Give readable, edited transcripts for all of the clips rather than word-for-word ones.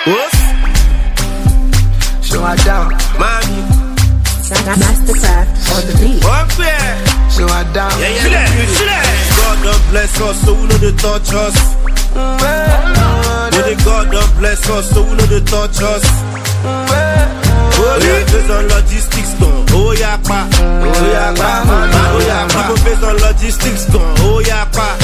Whoops. Show her down, mommy. Mastercraft on the beat. Up there. Show her down. Yeah, God don't bless us, so we know they touch us. When God don't bless us, so we know they touch us. Based on logistics gone. Oh yeah, pa. Oh yeah, pa. Oh yeah, pa. People based on logistics gone. Oh yeah, pa.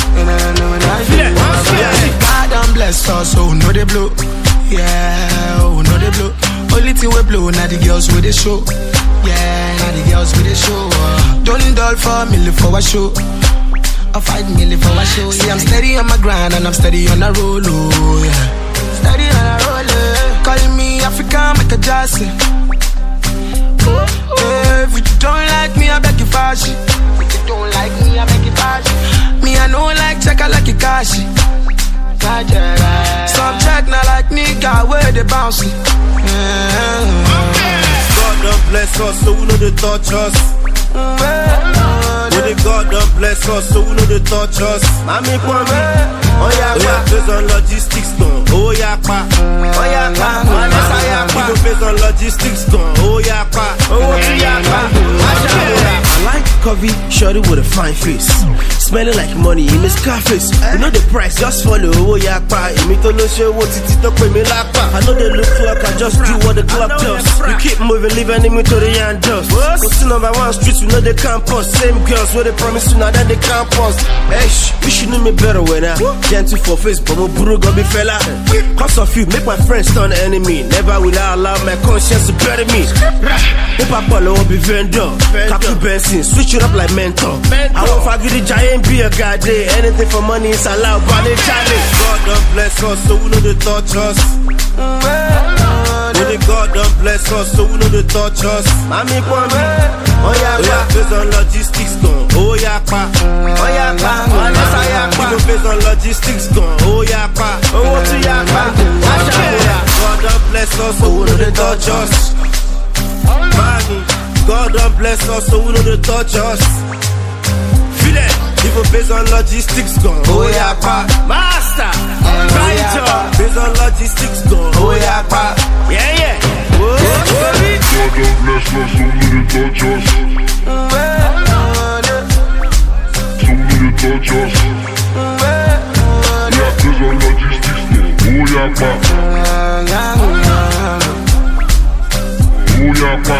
God don't bless us, so know they blow. Yeah, oh know they blow. Only thing we blow, now the girls with the show. Yeah, now the girls with the show. Don't dull for me, live for a show. I fight me, live for a show. See, I'm steady on my grind and I'm steady on a roll. Oh, yeah. Steady on a roll. Calling me African, make a Jassy. If you don't like me, I beg you fashion. If you don't like me, I beg you fashion. Me, I know like check, I like it cashy. Subject not like nigga, where they bouncy. God don't bless us, so we know they touch us. When God don't bless us, so we know they touch us. Mami Kwame, oh yeah, based on logistics gone. Oh yeah, pa. Oh yeah, pa. People based on logistics gone. Oh yeah, pa. Oh yeah, pa. I like coffee, shorty with a fine face, smelling like money in Miss Scarface. You know the price, just follow. Oh yeah, pa. Me to no show what it talk with me like pa. I know they look like I just do what the club does. You keep moving, leaving me to the end dust. Cause to number one streets, we know the campus. Same girls where they promise you now that they campus. Hey, you should know me better when I gentle for face, but my bro got me fella. Cause of you, make my friends turn enemy. Never will I allow my conscience to bury me. If I follow, I'll be vendor. Capital Benson, switch it up like mentor. I won't forget the giant, be a guy day. Anything for money is allowed, but they challenge. God don't bless us, so we know they touch us. When God don't bless us, so we know they touch us. Mami Kwame, oh yeah, based on logistics gone. Oh yeah, pa. Oh yeah, pa. People based on logistics gone. Oh yeah, pa. Oh yeah, pa. God don't bless us, so we know they touch us. Mami, God don't bless us, so we know they touch us. Feel it. People based on logistics gone. Oh yeah, pa. Master, based on logistics gone. Oh yeah, pa. Yeah, yeah. God don't bless us, so we know they touch us. So we know they touch us. Yeah, based on logistics gone. Oh yeah, pa. Oh yeah, pa.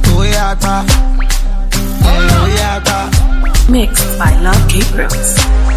Mixed by Love Gabriels.